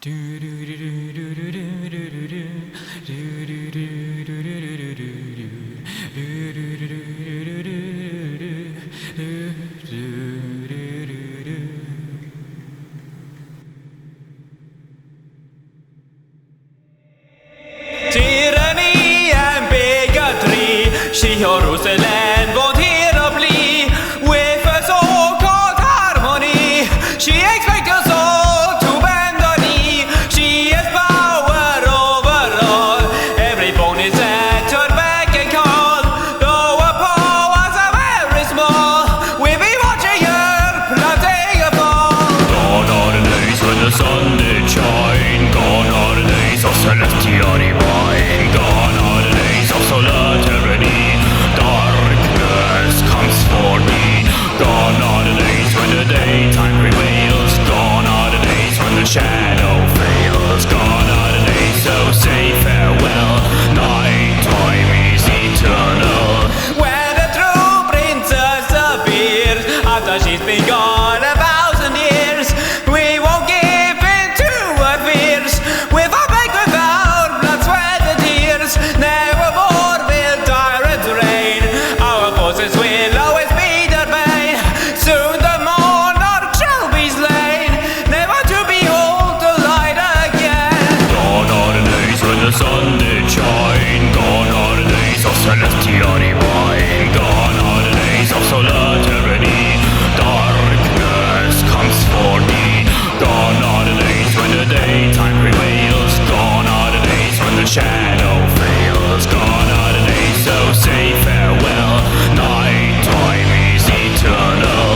Tyranni är en bigotry. Jerusalem won't here to flee. With a so-called harmony, she expects us all to bend the knee. She has power over all. Every bone is at her beck and call. Though her powers are very small, we'll be watching her plotting a fall. Gone are the days when the sun did shine. Gone are the days of celestial divine. Gone are the days of solar tyranny. Darkness comes for me. Gone are the days when the daytime prevails. Gone are the days when the shadow fails. Gone are the days, so say farewell. Night time is eternal. When the true princess appears, after she's been gone 1,000 years, we won't give in to her fears. We'll fight back without blood, sweat and tears. Never more will tyrants reign. Our forces will always be their bane. Soon the monarch shall be slain, never to behold the light again. Gone are the days when the sun did shine. Gone are the days of celestial divine. Gone are the days of solar tyranny. Darkness comes for me. Gone are the days when the daytime prevails. Gone are the days when the shadow fails. Gone are the days, so say farewell. Night time is eternal.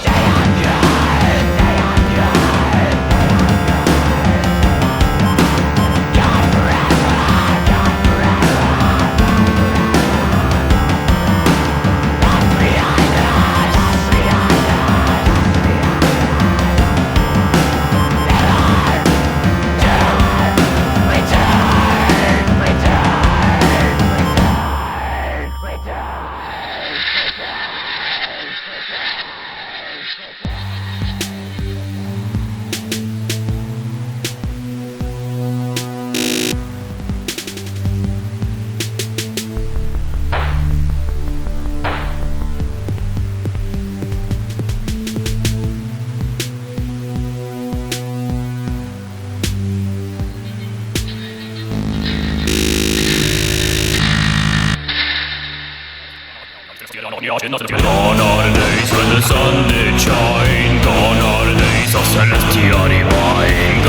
Gone are the days when the sun did shine. Gone are the days of celestial divine.